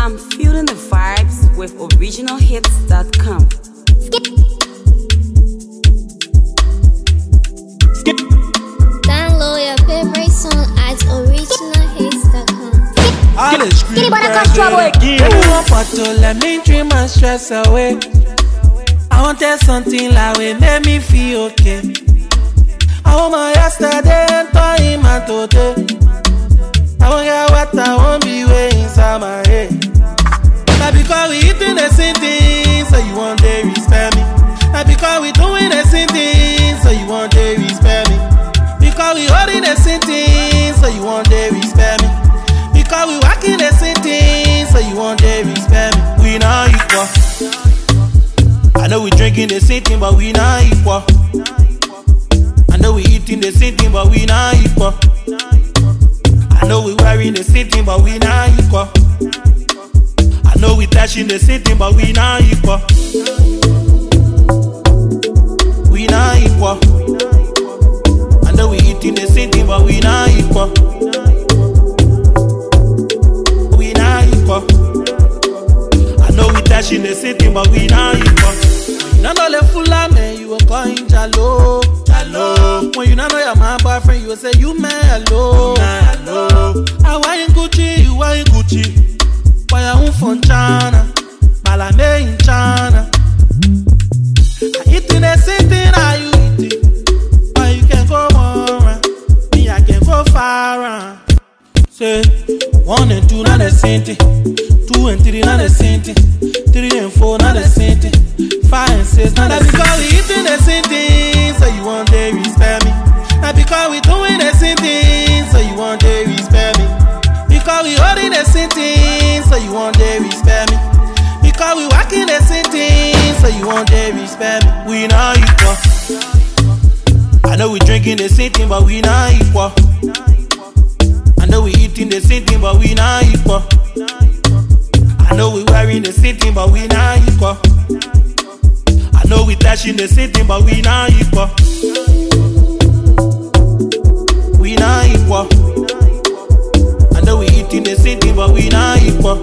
I'm feeling the vibes with originalhits.com. Download your favorite song at originalhits.com. All the screen Everyone but to let me dream my stress away. I wanted something like it made me feel okay. I want my yesterday and time my today. I won't get what I won't be way inside my head. Now because we eating the same thing, so you want to respect me. Now because we doing the same thing, so you want to respect me. Because we holding the same thing, so you want to respect me. Because we walking the same thing, so you want to respect me. We not equal. I know we drinking the same thing, but we not equal. I know we eating the same thing, but we not equal. I know we wearing the same thing, but we not equal. I know we touching the same thing, but we not equal. We not equal. I know we eating the same thing, but we not equal. We not equal. I know we touching the same thing, but we not equal. You know the full man, you will call him Jalo. Jalo. When you know you're my boyfriend, you will say you man hello. Hello. I want in Gucci, you want in Gucci. Why I won't from China, Malame in China. I eating the same thing I you eating. Why you can go more, me I can go far. Say 1 and 2 not the same thing, 2 and 3 not the same thing, 3 and 4 not the same thing, 5 and 6 not the same thing. Because we eating the same thing, so you want to respect me. Now because we doing the same thing, so you want to respect me. Because we holding the same thing, so you want to respect me. Because we walking the same thing, so you want to respect me. We not equal. I know we drinking the same thing, but we not equal. I know we eating the same thing, but we not equal. I know we wearing the same thing, but we not equal. I know we touching the same thing, but we not equal. We not equal. I know we eating the same thing, but we not equal.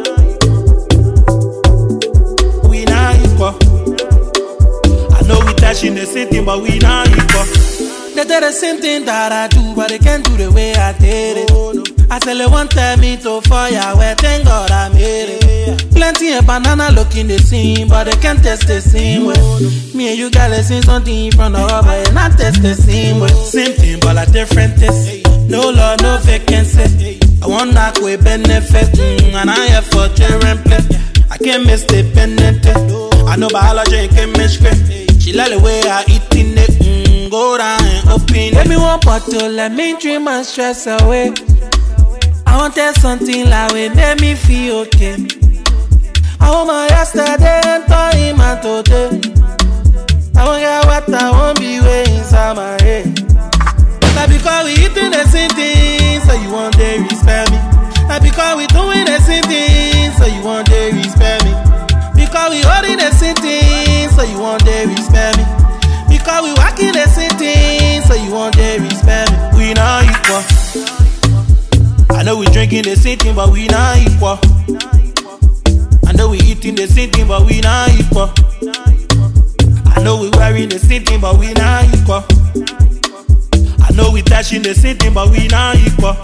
We not equal. I know we touching the same thing, but we not equal. They do the same thing that I do, but they can't do the way I did it. I tell you one time me to fire, where thank God I made it. Plenty of banana looking the same, but they can't test the same way. Me and you gotta see something in front of rubber and not test the same way. Same thing, but a different test. No law, no vacancy. I want knock with benefit, and I have for children play. I can't miss the penalty. I know biology can miss it. She let the way I eating it, go down and open it. Let me one bottle, let me dream my stress away. I wanted something like it made me feel okay. I want my yesterday and time my today. I won't get what I won't be way inside my head. Now because we eating the same thing, so you want to respect me. Now because we doing the same thing, so you want to respect me. Because we holding the same thing, so you want to respect me. Because we walking the same thing, so you want to respect me. We not equal. I know we drinking the same thing, but we not equal. I know we eating the same thing, but we not equal. I know we wearing the same thing, but we not equal. I know we touching the same thing, but we not equal.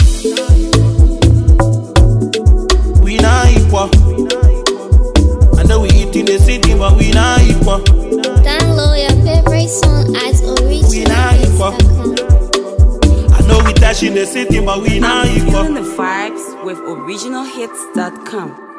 We not equal. I know we eating the same thing, but we not equal. Download your favorite song at originalhits.com. I know we touching the same thing, but we not equal. I'm feeling the vibes with originalhits.com.